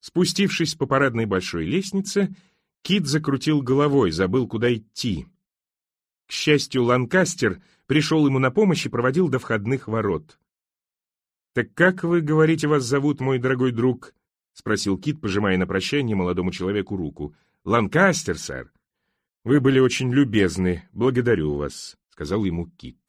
Спустившись по парадной большой лестнице, Кит закрутил головой, забыл, куда идти. К счастью, Ланкастер пришел ему на помощь и проводил до входных ворот. «Так как вы, говорите, вас зовут, мой дорогой друг?» — спросил Кит, пожимая на прощание молодому человеку руку. «Ланкастер, сэр». «Вы были очень любезны, благодарю вас», — сказал ему Кит.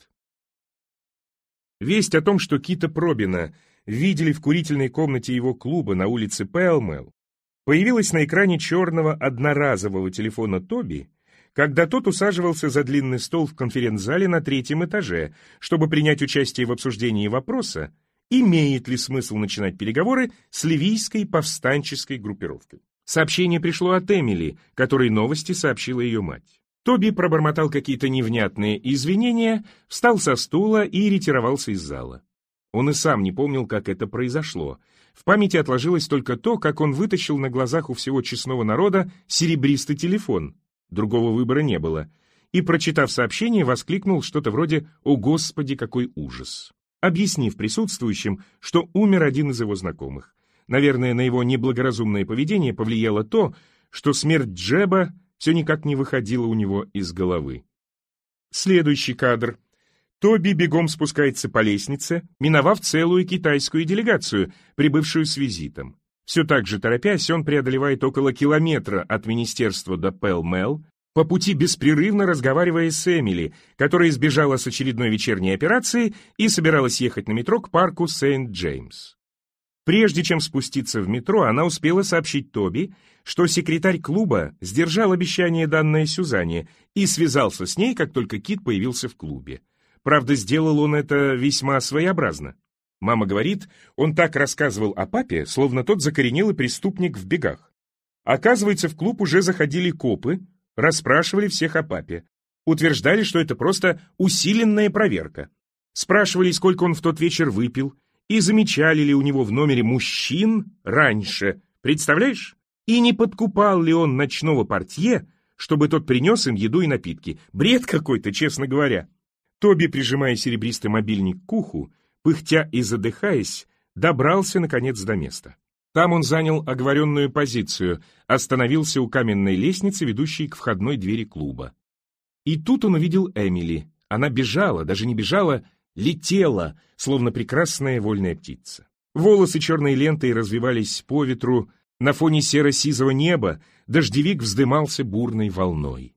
Весть о том, что Кита Пробина видели в курительной комнате его клуба на улице Пэлмэл, появилась на экране черного одноразового телефона Тоби, когда тот усаживался за длинный стол в конференц-зале на 3-м этаже, чтобы принять участие в обсуждении вопроса, имеет ли смысл начинать переговоры с ливийской повстанческой группировкой. Сообщение пришло от Эмили, которой новости сообщила ее мать. Тоби пробормотал какие-то невнятные извинения, встал со стула и ретировался из зала. Он и сам не помнил, как это произошло. В памяти отложилось только то, как он вытащил на глазах у всего честного народа серебристый телефон. Другого выбора не было. И, прочитав сообщение, воскликнул что-то вроде «О, Господи, какой ужас!», объяснив присутствующим, что умер один из его знакомых. Наверное, на его неблагоразумное поведение повлияло то, что смерть Джеба все никак не выходила у него из головы. Следующий кадр. Тоби бегом спускается по лестнице, миновав целую китайскую делегацию, прибывшую с визитом. Все так же торопясь, он преодолевает около километра от министерства до Пэл-Мэл, по пути беспрерывно разговаривая с Эмили, которая сбежала с очередной вечерней операции и собиралась ехать на метро к парку Сент-Джеймс. Прежде чем спуститься в метро, она успела сообщить Тоби, что секретарь клуба сдержал обещание, данное Сюзанне, и связался с ней, как только Кит появился в клубе. Правда, сделал он это весьма своеобразно. Мама говорит, он так рассказывал о папе, словно тот закоренелый преступник в бегах. Оказывается, в клуб уже заходили копы, расспрашивали всех о папе. Утверждали, что это просто усиленная проверка. Спрашивали, сколько он в тот вечер выпил, и замечали ли у него в номере мужчин раньше, представляешь? И не подкупал ли он ночного портье, чтобы тот принес им еду и напитки. Бред какой-то, честно говоря. Тоби, прижимая серебристый мобильник к уху, пыхтя и задыхаясь, добрался, наконец, до места. Там он занял оговоренную позицию, остановился у каменной лестницы, ведущей к входной двери клуба. И тут он увидел Эмили. Она бежала, даже не бежала, летела, словно прекрасная вольная птица. Волосы черной лентой развивались по ветру, на фоне серо-сизого неба дождевик вздымался бурной волной.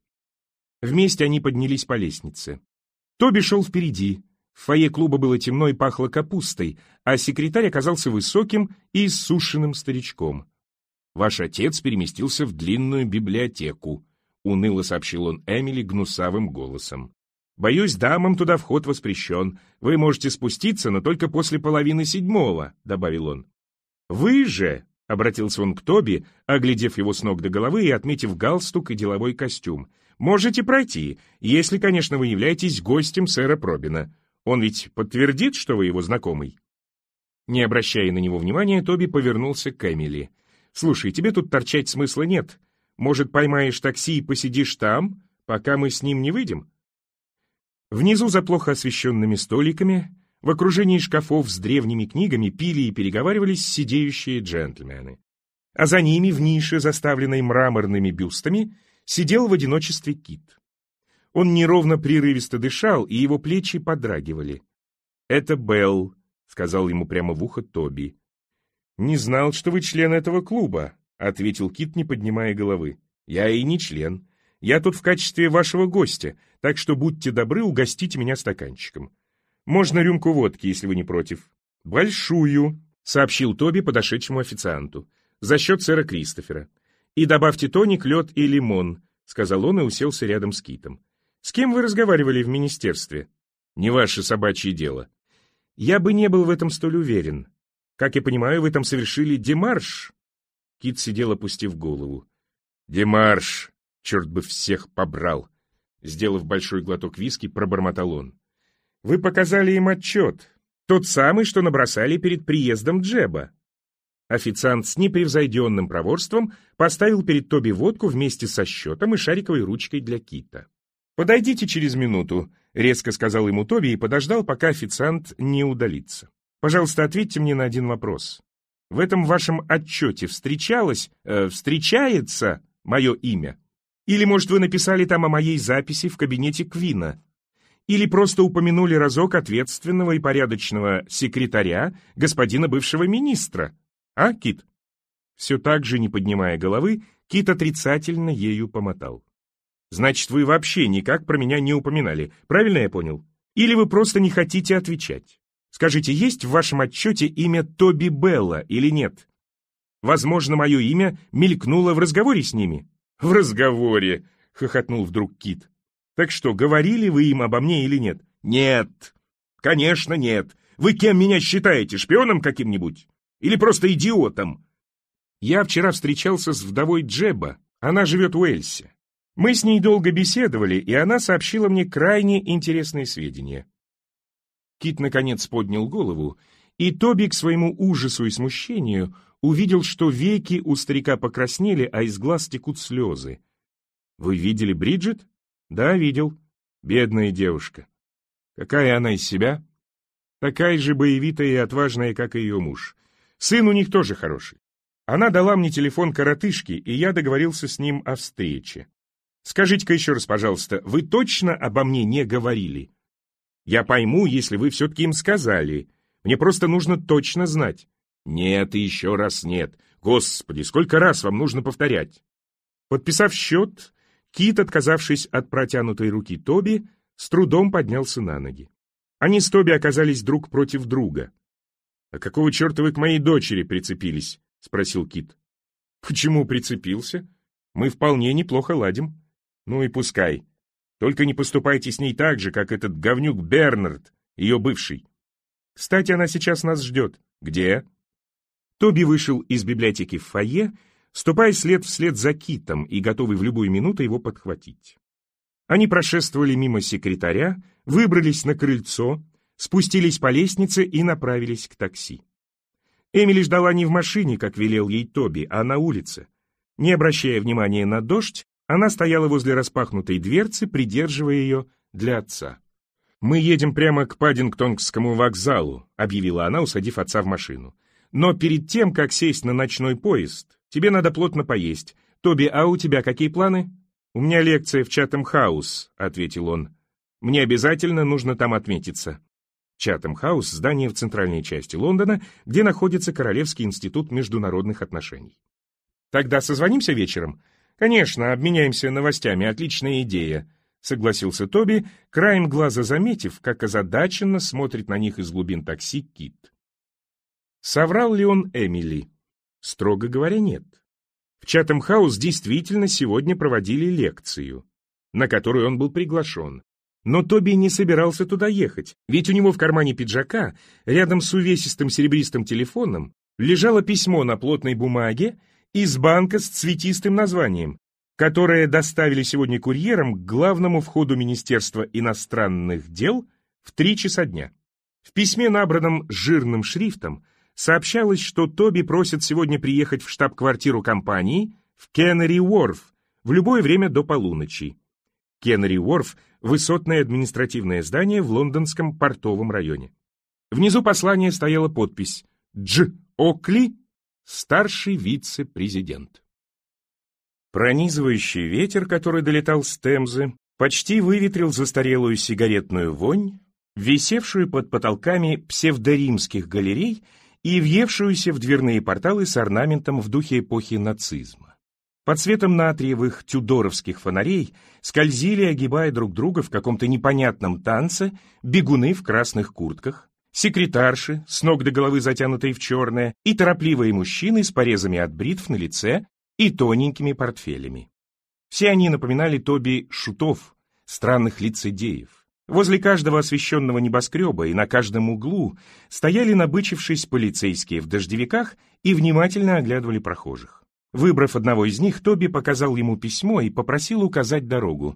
Вместе они поднялись по лестнице. Тоби шел впереди. В фойе клуба было темно и пахло капустой, а секретарь оказался высоким и иссушенным старичком. «Ваш отец переместился в длинную библиотеку», — уныло сообщил он Эмили гнусавым голосом. «Боюсь, дамам туда вход воспрещен. Вы можете спуститься, но только после 6:30, — добавил он. «Вы же», — обратился он к Тоби, оглядев его с ног до головы и отметив галстук и деловой костюм, — «можете пройти, если, конечно, вы являетесь гостем сэра Пробина. Он ведь подтвердит, что вы его знакомый?» Не обращая на него внимания, Тоби повернулся к Эмили. «Слушай, тебе тут торчать смысла нет. Может, поймаешь такси и посидишь там, пока мы с ним не выйдем?» Внизу, за плохо освещенными столиками, в окружении шкафов с древними книгами пили и переговаривались сидеющие джентльмены. А за ними, в нише, заставленной мраморными бюстами, сидел в одиночестве Кит. Он неровно прерывисто дышал, и его плечи подрагивали. «Это Белл», — сказал ему прямо в ухо Тоби. «Не знал, что вы член этого клуба», — ответил Кит, не поднимая головы. «Я и не член. Я тут в качестве вашего гостя, так что будьте добры, угостите меня стаканчиком. Можно рюмку водки, если вы не против». «Большую», — сообщил Тоби подошедшему официанту, — «за счет сэра Кристофера. И добавьте тоник, лед и лимон», — сказал он и уселся рядом с Китом. «С кем вы разговаривали в министерстве?» «Не ваше собачье дело». «Я бы не был в этом столь уверен. Как я понимаю, вы там совершили демарш?» Кит сидел, опустив голову. «Демарш! Черт бы всех побрал!» Сделав большой глоток виски, пробормотал он. «Вы показали им отчет. Тот самый, что набросали перед приездом Джеба». Официант с непревзойденным проворством поставил перед Тоби водку вместе со счетом и шариковой ручкой для Кита. «Подойдите через минуту», — резко сказал ему Тоби и подождал, пока официант не удалится. «Пожалуйста, ответьте мне на один вопрос. в этом вашем отчете встречается мое имя? Или, может, вы написали там о моей записи в кабинете Квина? Или просто упомянули разок ответственного и порядочного секретаря, господина бывшего министра? А, Кит?» Все так же, не поднимая головы, Кит отрицательно ею помотал. «Значит, вы вообще никак про меня не упоминали, правильно я понял? Или вы просто не хотите отвечать? Скажите, есть в вашем отчете имя Тоби Белла или нет? Возможно, мое имя мелькнуло в разговоре с ними». «В разговоре!» — хохотнул вдруг Кит. «Так что, говорили вы им обо мне или нет?» «Нет! Конечно, нет! Вы кем меня считаете, шпионом каким-нибудь? Или просто идиотом?» «Я вчера встречался с вдовой Джеба, она живет в Уэльсе. Мы с ней долго беседовали, и она сообщила мне крайне интересные сведения». Кит наконец поднял голову, и Тоби к своему ужасу и смущению увидел, что веки у старика покраснели, а из глаз текут слезы. «Вы видели Бриджит?» «Да, видел. Бедная девушка. Какая она из себя? Такая же боевитая и отважная, как и ее муж. Сын у них тоже хороший. Она дала мне телефон коротышки, и я договорился с ним о встрече. Скажите-ка еще раз, пожалуйста, вы точно обо мне не говорили? Я пойму, если вы все-таки им сказали. Мне просто нужно точно знать». «Нет и еще раз нет. Господи, сколько раз вам нужно повторять?» Подписав счет, Кит, отказавшись от протянутой руки Тоби, с трудом поднялся на ноги. Они с Тоби оказались друг против друга. «А какого черта вы к моей дочери прицепились?» — спросил Кит. «Почему прицепился? Мы вполне неплохо ладим». «Ну и пускай. Только не поступайте с ней так же, как этот говнюк Бернард, ее бывший. Кстати, она сейчас нас ждет». «Где?» Тоби вышел из библиотеки в фойе, ступая след вслед за Китом и готовый в любую минуту его подхватить. Они прошествовали мимо секретаря, выбрались на крыльцо, спустились по лестнице и направились к такси. Эмили ждала не в машине, как велел ей Тоби, а на улице. Не обращая внимания на дождь, она стояла возле распахнутой дверцы, придерживая ее для отца. «Мы едем прямо к Паддингтонскому вокзалу», — объявила она, усадив отца в машину. «Но перед тем, как сесть на ночной поезд, тебе надо плотно поесть. Тоби, а у тебя какие планы?» «У меня лекция в Чатем-хаус», — ответил он. «Мне обязательно нужно там отметиться». Чатем-хаус — здание в центральной части Лондона, где находится Королевский институт международных отношений. «Тогда созвонимся вечером?» «Конечно, обменяемся новостями, отличная идея», — согласился Тоби, краем глаза заметив, как озадаченно смотрит на них из глубин такси Кит. Соврал ли он Эмили? Строго говоря, нет. В Чатем-хаус действительно сегодня проводили лекцию, на которую он был приглашен. Но Тоби не собирался туда ехать, ведь у него в кармане пиджака, рядом с увесистым серебристым телефоном, лежало письмо на плотной бумаге из банка с цветистым названием, которое доставили сегодня курьером к главному входу Министерства иностранных дел в 3 часа дня. В письме, набранном жирным шрифтом, сообщалось, что Тоби просит сегодня приехать в штаб-квартиру компании в Кеннери-Уорф в любое время до полуночи. Кеннери-Уорф — высотное административное здание в лондонском портовом районе. Внизу послания стояла подпись «Дж. Окли, старший вице-президент». Пронизывающий ветер, который долетал с Темзы, почти выветрил застарелую сигаретную вонь, висевшую под потолками псевдоримских галерей и въевшуюся в дверные порталы с орнаментом в духе эпохи нацизма. Под светом натриевых тюдоровских фонарей скользили, огибая друг друга в каком-то непонятном танце, бегуны в красных куртках, секретарши, с ног до головы затянутые в черное, и торопливые мужчины с порезами от бритв на лице и тоненькими портфелями. Все они напоминали Тоби шутов, странных лицедеев. Возле каждого освещенного небоскреба и на каждом углу стояли, набычившись, полицейские в дождевиках и внимательно оглядывали прохожих. Выбрав одного из них, Тоби показал ему письмо и попросил указать дорогу.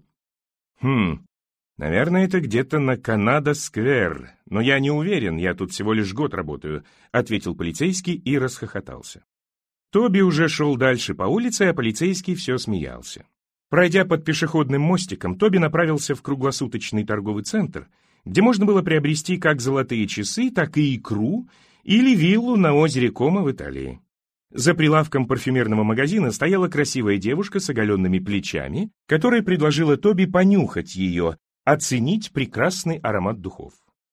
Наверное, это где-то на Канада-сквер, но я не уверен, я тут всего лишь год работаю», — ответил полицейский и расхохотался. Тоби уже шел дальше по улице, а полицейский все смеялся. Пройдя под пешеходным мостиком, Тоби направился в круглосуточный торговый центр, где можно было приобрести как золотые часы, так и икру, или виллу на озере Комо в Италии. За прилавком парфюмерного магазина стояла красивая девушка с оголенными плечами, которая предложила Тоби понюхать ее, оценить прекрасный аромат духов.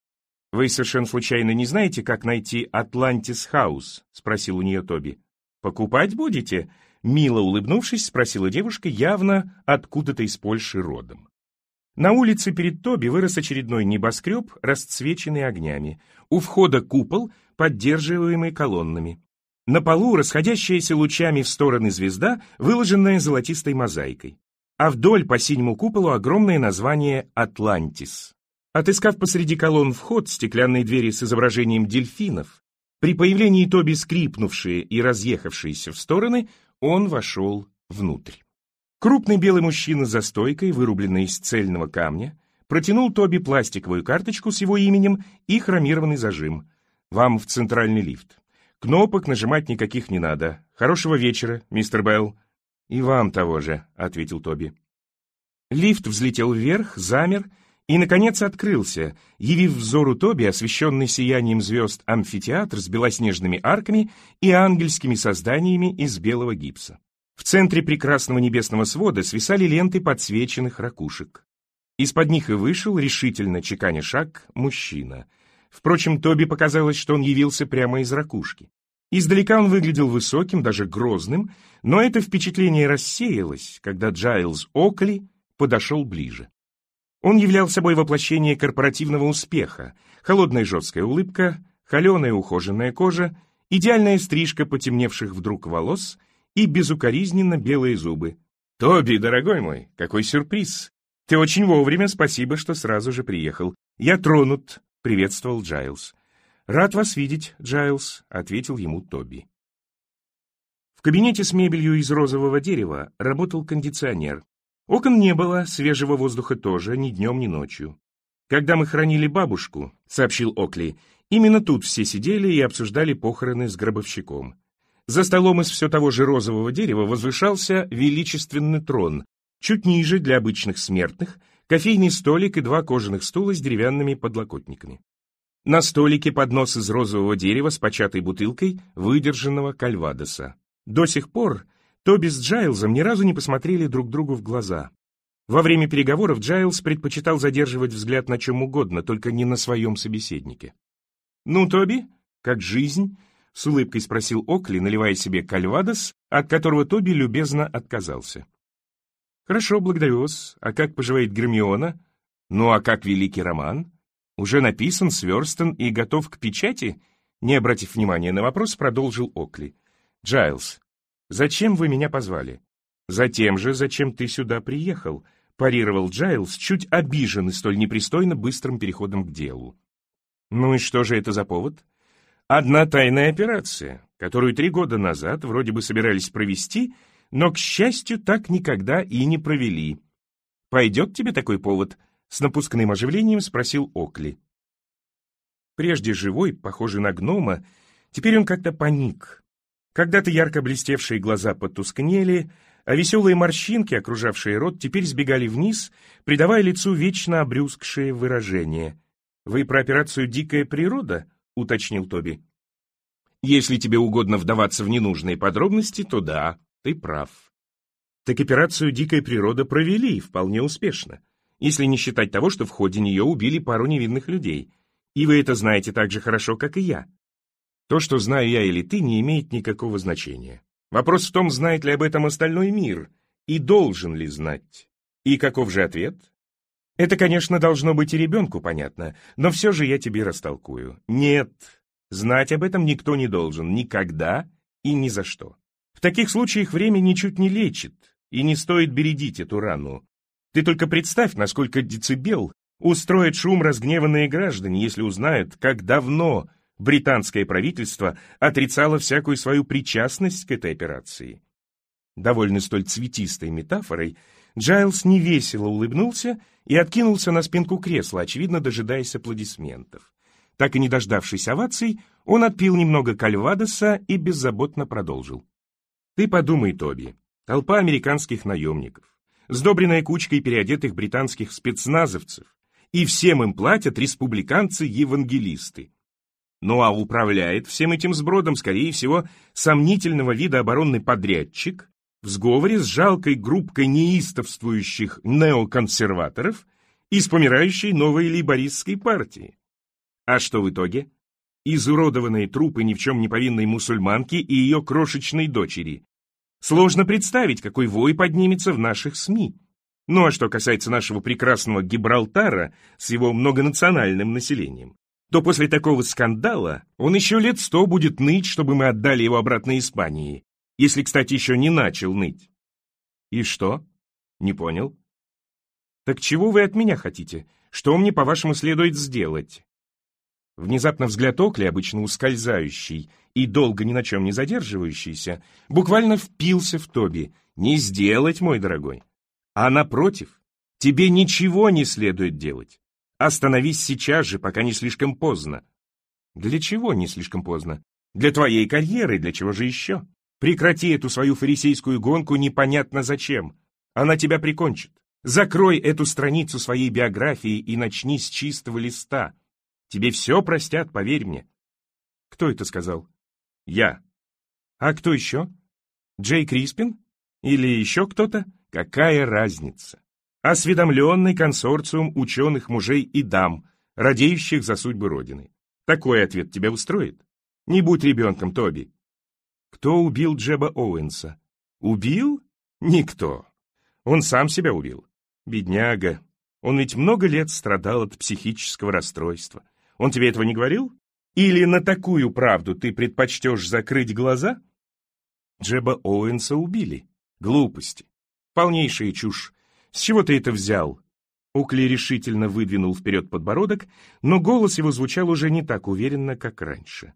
«Вы совершенно случайно не знаете, как найти Атлантис Хаус?» — спросил у нее Тоби. «Покупать будете?» — мило улыбнувшись, спросила девушка, явно откуда-то из Польши родом. На улице перед Тоби вырос очередной небоскреб, расцвеченный огнями. У входа купол, поддерживаемый колоннами. На полу расходящаяся лучами в стороны звезда, выложенная золотистой мозаикой. А вдоль по синему куполу огромное название «Атлантис». Отыскав посреди колонн вход, стеклянные двери с изображением дельфинов, при появлении Тоби скрипнувшие и разъехавшиеся в стороны, он вошел внутрь. Крупный белый мужчина за стойкой, вырубленный из цельного камня, протянул Тоби пластиковую карточку с его именем и хромированный зажим. «Вам в центральный лифт. Кнопок нажимать никаких не надо. Хорошего вечера, мистер Белл». «И вам того же», — ответил Тоби. Лифт взлетел вверх, замер и, наконец, открылся, явив взору Тоби освещенный сиянием звезд амфитеатр с белоснежными арками и ангельскими созданиями из белого гипса. В центре прекрасного небесного свода свисали ленты подсвеченных ракушек. Из-под них и вышел, решительно чеканя шаг, мужчина. Впрочем, Тоби показалось, что он явился прямо из ракушки. Издалека он выглядел высоким, даже грозным, но это впечатление рассеялось, когда Джайлз Окли подошел ближе. Он являл собой воплощение корпоративного успеха, холодная жесткая улыбка, холеная ухоженная кожа, идеальная стрижка потемневших вдруг волос и безукоризненно белые зубы. «Тоби, дорогой мой, какой сюрприз! Ты очень вовремя, спасибо, что сразу же приехал. Я тронут», — приветствовал Джайлз. «Рад вас видеть, Джайлз», — ответил ему Тоби. В кабинете с мебелью из розового дерева работал кондиционер. Окон не было, свежего воздуха тоже, ни днем, ни ночью. «Когда мы хоронили бабушку», — сообщил Окли, — «именно тут все сидели и обсуждали похороны с гробовщиком. За столом из все того же розового дерева возвышался величественный трон, чуть ниже для обычных смертных, кофейный столик и 2 кожаных стула с деревянными подлокотниками. На столике поднос из розового дерева с початой бутылкой выдержанного кальвадоса. До сих пор Тоби с Джайлзом ни разу не посмотрели друг другу в глаза. Во время переговоров Джайлз предпочитал задерживать взгляд на чем угодно, только не на своем собеседнике. «Ну, Тоби, как жизнь?» — с улыбкой спросил Окли, наливая себе кальвадос, от которого Тоби любезно отказался. «Хорошо, благодарю вас. А как поживает Гермиона? Ну, а как великий роман? Уже написан, сверстан и готов к печати?» Не обратив внимания на вопрос, продолжил Окли. «Джайлз, зачем вы меня позвали?» «Затем же, зачем ты сюда приехал», — парировал Джайлз, чуть обиженный столь непристойно быстрым переходом к делу. «Ну и что же это за повод?» «Одна тайная операция, которую 3 года назад вроде бы собирались провести, но, к счастью, так никогда и не провели. Пойдет тебе такой повод?» — с напускным оживлением спросил Окли. Прежде живой, похожий на гнома, теперь он как-то паник. Когда-то ярко блестевшие глаза потускнели, а веселые морщинки, окружавшие рот, теперь сбегали вниз, придавая лицу вечно обрюзгшее выражение. «Вы про операцию «Дикая природа»?» — уточнил Тоби. «Если тебе угодно вдаваться в ненужные подробности, то да, ты прав». Так операцию «Дикая природа» провели вполне успешно, если не считать того, что в ходе нее убили пару невинных людей. И вы это знаете так же хорошо, как и я. То, что знаю я или ты, не имеет никакого значения. Вопрос в том, знает ли об этом остальной мир, и должен ли знать. И каков же ответ? Это, конечно, должно быть и ребенку понятно, но все же я тебе растолкую. Нет, знать об этом никто не должен, никогда и ни за что. В таких случаях время ничуть не лечит, и не стоит бередить эту рану. Ты только представь, насколько децибел устроит шум разгневанные граждане, если узнают, как давно британское правительство отрицало всякую свою причастность к этой операции. Довольно столь цветистой метафорой, Джайлз невесело улыбнулся и откинулся на спинку кресла, очевидно, дожидаясь аплодисментов. Так и не дождавшись оваций, он отпил немного кальвадоса и беззаботно продолжил. «Ты подумай, Тоби, толпа американских наемников, сдобренная кучкой переодетых британских спецназовцев, и всем им платят республиканцы-евангелисты. Ну а управляет всем этим сбродом, скорее всего, сомнительного вида оборонный подрядчик в сговоре с жалкой группкой неистовствующих неоконсерваторов из помирающей новой лейбористской партии. А что в итоге? Изуродованные трупы ни в чем не повинной мусульманки и ее крошечной дочери. Сложно представить, какой вой поднимется в наших СМИ. Ну а что касается нашего прекрасного Гибралтара с его многонациональным населением, то после такого скандала он еще лет 100 будет ныть, чтобы мы отдали его обратно Испании, если, кстати, еще не начал ныть. И что? Не понял. Так чего вы от меня хотите? Что мне, по-вашему, следует сделать? Внезапно взгляд Окли, обычно ускользающий и долго ни на чем не задерживающийся, буквально впился в Тоби. Не сделать, мой дорогой. А напротив, тебе ничего не следует делать. Остановись сейчас же, пока не слишком поздно. Для чего не слишком поздно? Для твоей карьеры, для чего же еще? Прекрати эту свою фарисейскую гонку непонятно зачем. Она тебя прикончит. Закрой эту страницу своей биографии и начни с чистого листа. Тебе все простят, поверь мне. Кто это сказал? Я. А кто еще? Джей Криспин? Или еще кто-то? Какая разница? Осведомленный консорциум ученых мужей и дам, радеющих за судьбы Родины. Такой ответ тебя устроит? Не будь ребенком, Тоби. Кто убил Джеба Оуэнса? Убил? Никто. Он сам себя убил. Бедняга. Он ведь много лет страдал от психического расстройства. Он тебе этого не говорил? Или на такую правду ты предпочтешь закрыть глаза? Джеба Оуэнса убили. Глупости. Полнейшая чушь. С чего ты это взял? Окли решительно выдвинул вперед подбородок, но голос его звучал уже не так уверенно, как раньше.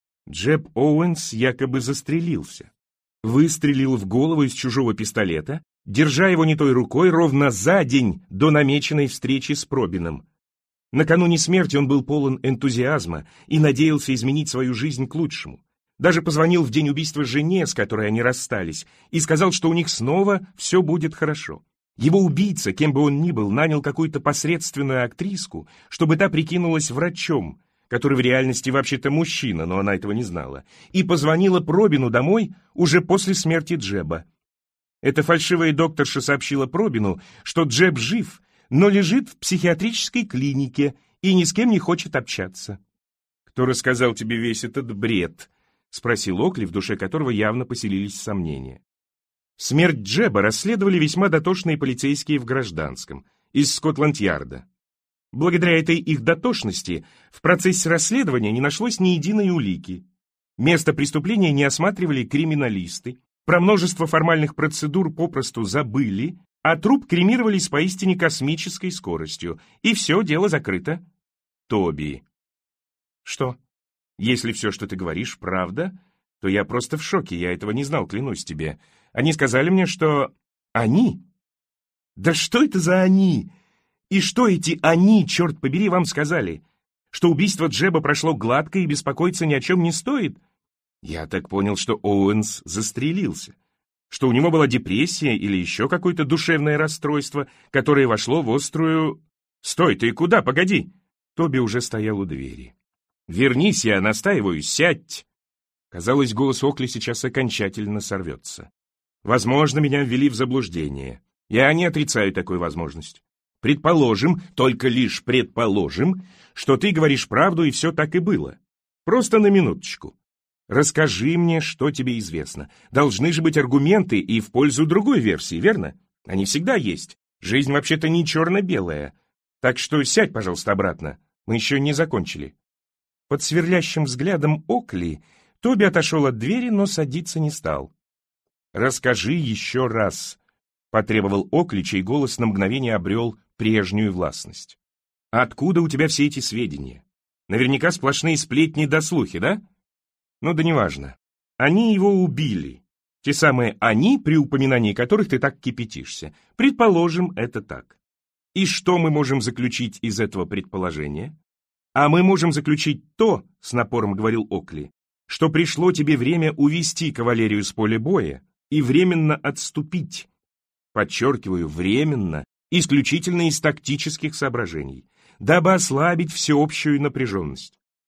Джеб Оуэнс якобы застрелился. Выстрелил в голову из чужого пистолета, держа его не той рукой ровно за день до намеченной встречи с Пробином. Накануне смерти он был полон энтузиазма и надеялся изменить свою жизнь к лучшему. Даже позвонил в день убийства жене, с которой они расстались, и сказал, что у них снова все будет хорошо. Его убийца, кем бы он ни был, нанял какую-то посредственную актриску, чтобы та прикинулась врачом, который в реальности вообще-то мужчина, но она этого не знала, и позвонила Пробину домой уже после смерти Джеба. Эта фальшивая докторша сообщила Пробину, что Джеб жив, но лежит в психиатрической клинике и ни с кем не хочет общаться. «Кто рассказал тебе весь этот бред?» — спросил Окли, в душе которого явно поселились сомнения. Смерть Джеба расследовали весьма дотошные полицейские в гражданском, из Скотланд-Ярда. Благодаря этой их дотошности в процессе расследования не нашлось ни единой улики. Место преступления не осматривали криминалисты, про множество формальных процедур попросту забыли, а труп кремировали с поистине космической скоростью, и все, дело закрыто. Тоби. Что? Если все, что ты говоришь, правда, то я просто в шоке, я этого не знал, клянусь тебе. Они сказали мне, что... Они? Да что это за они? И что эти они, черт побери, вам сказали? Что убийство Джеба прошло гладко и беспокоиться ни о чем не стоит? Я так понял, что Оуэнс застрелился. Что у него была депрессия или еще какое-то душевное расстройство, которое вошло в острую... Стой, ты куда? Погоди! Тоби уже стоял у двери. Вернись, я настаиваю, сядь! Казалось, голос Окли сейчас окончательно сорвется. Возможно, меня ввели в заблуждение. Я не отрицаю такую возможность. Предположим, только лишь предположим, что ты говоришь правду, и все так и было. Просто на минуточку. Расскажи мне, что тебе известно. Должны же быть аргументы и в пользу другой версии, верно? Они всегда есть. Жизнь вообще-то не черно-белая. Так что сядь, пожалуйста, обратно. Мы еще не закончили. Под сверлящим взглядом Окли Тоби отошел от двери, но садиться не стал. «Расскажи еще раз», — потребовал Окли, чей голос на мгновение обрел прежнюю властность. «Откуда у тебя все эти сведения? Наверняка сплошные сплетни да слухи, да? Ну да неважно. Они его убили. Те самые «они», при упоминании которых ты так кипятишься. Предположим, это так. И что мы можем заключить из этого предположения? А мы можем заключить то, с напором говорил Окли, что пришло тебе время увести кавалерию с поля боя и временно отступить. Подчеркиваю, временно, исключительно из тактических соображений, дабы ослабить всеобщую напряженность.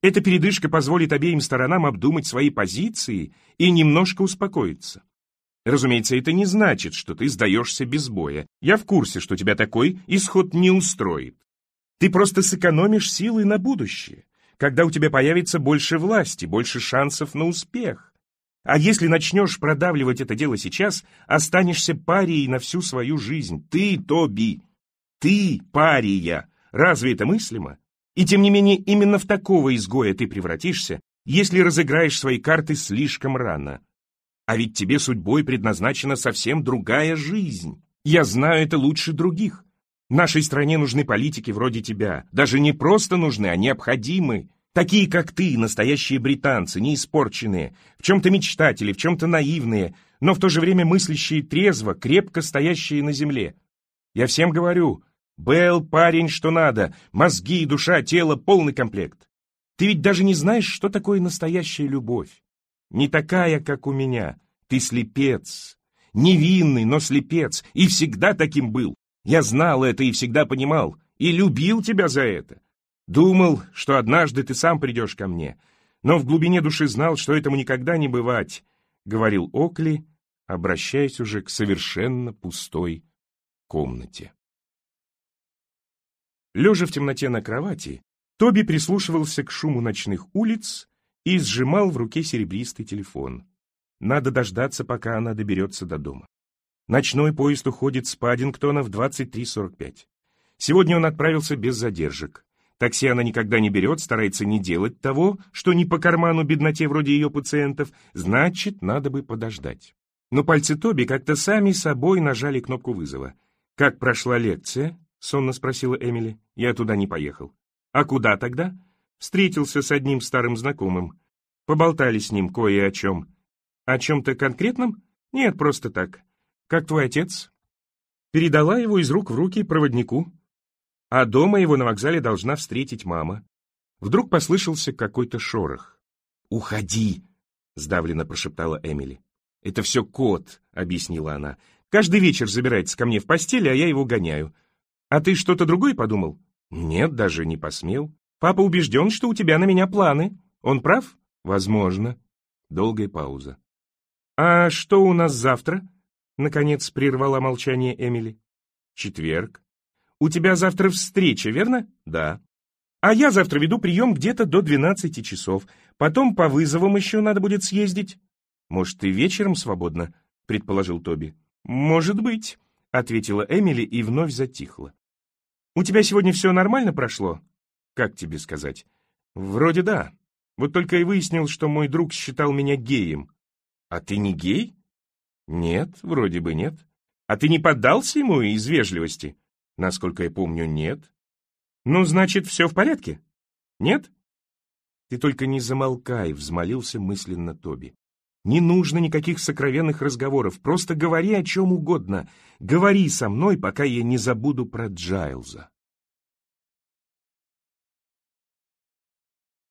Эта передышка позволит обеим сторонам обдумать свои позиции и немножко успокоиться. Разумеется, это не значит, что ты сдаешься без боя. Я в курсе, что тебя такой исход не устроит. Ты просто сэкономишь силы на будущее, когда у тебя появится больше власти, больше шансов на успех. А если начнешь продавливать это дело сейчас, останешься парией на всю свою жизнь. Ты, Тоби, ты пария. Разве это мыслимо? И тем не менее, именно в такого изгоя ты превратишься, если разыграешь свои карты слишком рано. А ведь тебе судьбой предназначена совсем другая жизнь. Я знаю это лучше других. Нашей стране нужны политики вроде тебя. Даже не просто нужны, а необходимы. Такие, как ты, настоящие британцы, не испорченные, в чем-то мечтатели, в чем-то наивные, но в то же время мыслящие трезво, крепко стоящие на земле. Я всем говорю, Белл парень что надо, мозги, душа, тело, полный комплект. Ты ведь даже не знаешь, что такое настоящая любовь. Не такая, как у меня. Ты слепец. Невинный, но слепец. И всегда таким был. Я знал это и всегда понимал. И любил тебя за это. Думал, что однажды ты сам придешь ко мне. Но в глубине души знал, что этому никогда не бывать, — говорил Окли, обращаясь уже к совершенно пустой комнате. Лежа в темноте на кровати, Тоби прислушивался к шуму ночных улиц и сжимал в руке серебристый телефон. Надо дождаться, пока она доберется до дома. Ночной поезд уходит с Паддингтона в 23:45. Сегодня он отправился без задержек. Такси она никогда не берет, старается не делать того, что не по карману бедноте вроде ее пациентов, значит, надо бы подождать. Но пальцы Тоби как-то сами собой нажали кнопку вызова. «Как прошла лекция?» — сонно спросила Эмили. «Я туда не поехал». «А куда тогда?» «Встретился с одним старым знакомым. Поболтали с ним кое о чем». «О чем-то конкретном?» «Нет, просто так. Как твой отец?» Передала его из рук в руки проводнику. А дома его на вокзале должна встретить мама. Вдруг послышался какой-то шорох. «Уходи!» — сдавленно прошептала Эмили. «Это все кот», — объяснила она. «Каждый вечер забирается ко мне в постель, а я его гоняю. А ты что-то другое подумал?» «Нет, даже не посмел. Папа убежден, что у тебя на меня планы. Он прав?» «Возможно». Долгая пауза. «А что у нас завтра?» — наконец прервала молчание Эмили. «Четверг. У тебя завтра встреча, верно?» «Да». «А я завтра веду прием где-то до 12 часов. Потом по вызовам еще надо будет съездить». «Может, ты вечером свободна?» — предположил Тоби. «Может быть», — ответила Эмили и вновь затихла. «У тебя сегодня все нормально прошло?» «Как тебе сказать?» «Вроде да. Вот только и выяснил, что мой друг считал меня геем». «А ты не гей?» «Нет, вроде бы нет». «А ты не поддался ему из вежливости?» «Насколько я помню, нет». «Ну, значит, все в порядке? Нет?» «Ты только не замолкай», — взмолился мысленно Тоби. «Не нужно никаких сокровенных разговоров, просто говори о чем угодно. Говори со мной, пока я не забуду про Джайлза».